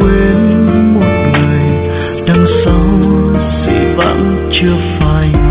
quên một người đằng sau dị vãng chưa phai